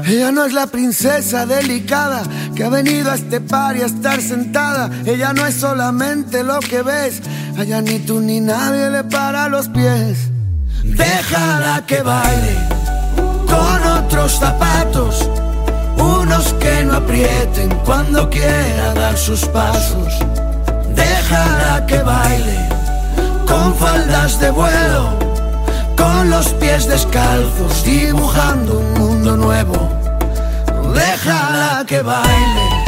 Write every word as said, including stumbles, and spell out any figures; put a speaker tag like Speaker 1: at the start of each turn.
Speaker 1: Ella no es la princesa delicada que ha venido a este par y a estar sentada. Ella no es solamente lo que ves, allá ni tú ni nadie le para los pies. Déjala que baile con otros zapatos, unos que no aprieten cuando quiera dar sus pasos. Déjala que baile con faldas de vuelo, con los pies descalzos, dibujando un mundo nuevo. Déjala que baile